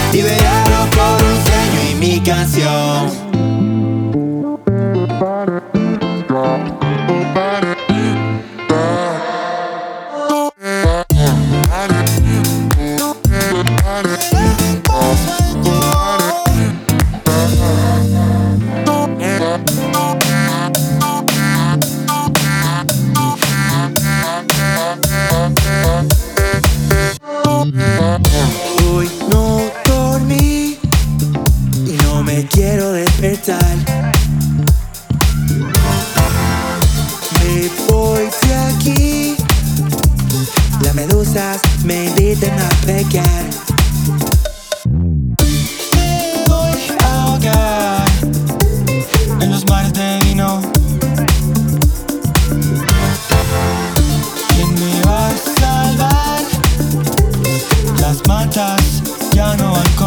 liberado por un sueño y mi canción. Hoy no dormí y no me quiero despertar. Me voy de aquí, las medusas me invitan a pecar. Me voy a ahogar en los mares de vino. ¿Quién me va a salvar? Las matas ya no van